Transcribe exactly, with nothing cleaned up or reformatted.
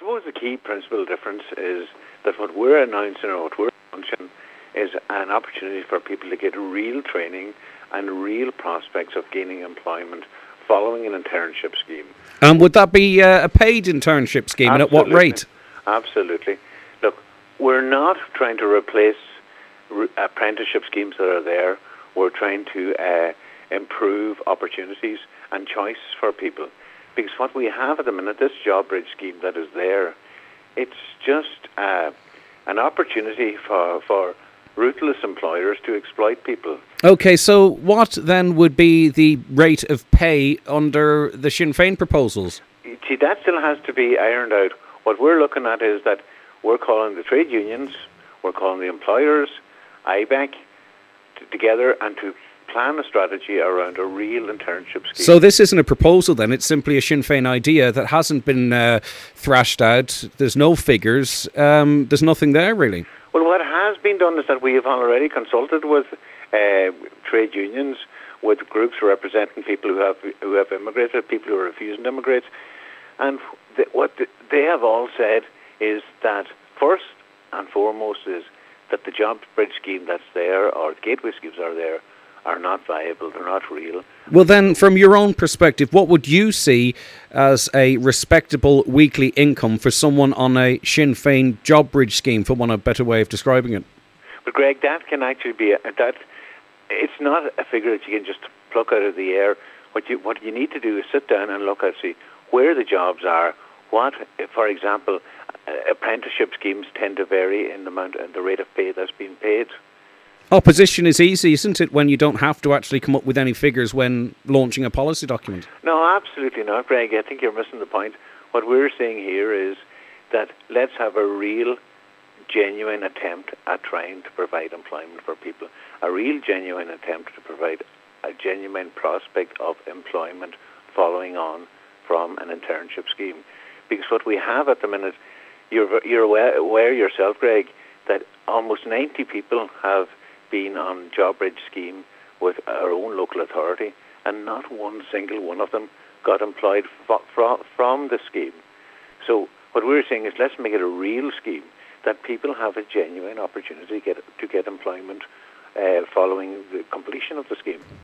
suppose the key principal difference is that what we're announcing or what we're launching is an opportunity for people to get real training and real prospects of gaining employment following an internship scheme. And would that be uh, a paid internship scheme, Absolutely. and at what rate? Absolutely. Look, we're not trying to replace re- apprenticeship schemes that are there. We're trying to uh, improve opportunities and choice for people. Because what we have at the minute, this JobBridge scheme that is there, it's just uh, an opportunity for, for ruthless employers to exploit people. Okay, so what then would be the rate of pay under the Sinn Féin proposals? See, that still has to be ironed out. What we're looking at is that we're calling the trade unions, we're calling the employers, I B E C, to, together and to plan a strategy around a real internship scheme. So this isn't a proposal then, it's simply a Sinn Féin idea that hasn't been uh, thrashed out, there's no figures, um, there's nothing there really. Well, what has been done is that we have already consulted with uh, trade unions, with groups representing people who have who have immigrated, people who are refusing to immigrate, and th- what th- they have all said is that first and foremost is that the JobBridge scheme that's there, or gateway schemes are there, are not viable, they're not real. Well then, from your own perspective, what would you see as a respectable weekly income for someone on a Sinn Féin JobBridge scheme, for want of a better way of describing it? But Greg, that can actually be, a, that it's not a figure that you can just pluck out of the air. What you what you need to do is sit down and look at, see, where the jobs are, what, for example, uh, apprenticeship schemes tend to vary in the amount and the rate of pay that's being paid. Opposition is easy, isn't it, when you don't have to actually come up with any figures when launching a policy document? No, absolutely not, Greg. I think you're missing the point. What we're saying here is that let's have a real, genuine attempt at trying to provide employment for people, a real, genuine attempt to provide a genuine prospect of employment following on from an internship scheme. Because what we have at the minute, you're, you're aware, aware yourself, Greg, that almost ninety people have been on JobBridge scheme with our own local authority, and not one single one of them got employed fro- fro- from the scheme. So what we're saying is let's make it a real scheme that people have a genuine opportunity to get, to get employment uh, following the completion of the scheme.